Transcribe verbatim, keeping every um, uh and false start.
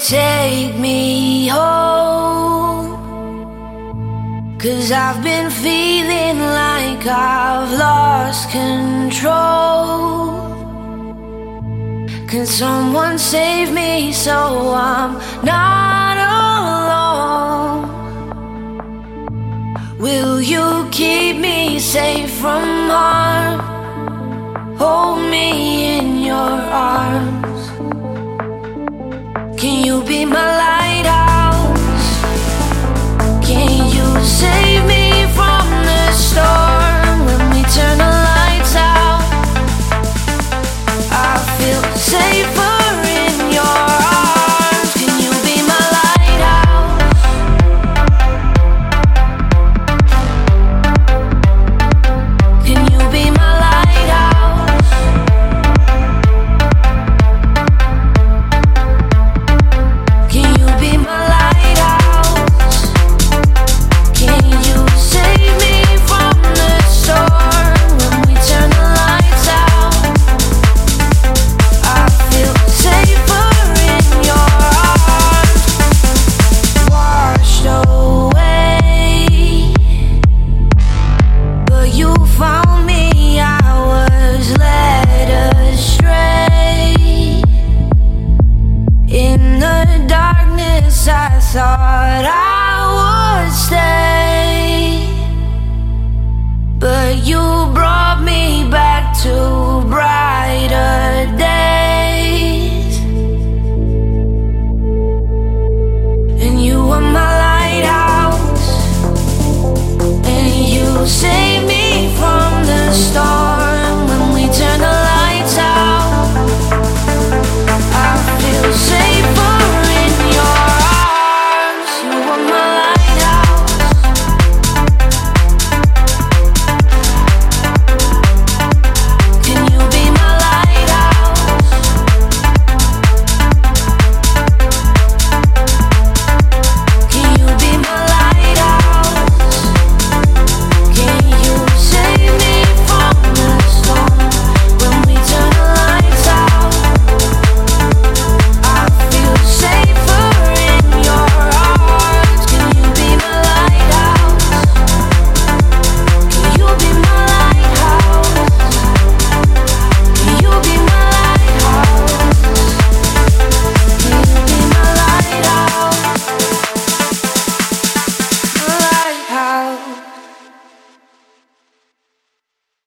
take me home, 'cause I've been feeling like I've lost control. Can someone save me so I'm not alone? Will you keep me safe from harm? Hold me in your arms. Can you be my lighthouse? Can you save me from the storm when we turn the lights out? I feel safer in your arms. Can you be my lighthouse? Can you be my lighthouse? Can you be my lighthouse? Can you save me from the storm when we turn the lights out? I feel safer in your arms. Washed away, but you found me. I was led astray. In the darkness I thought I would stay.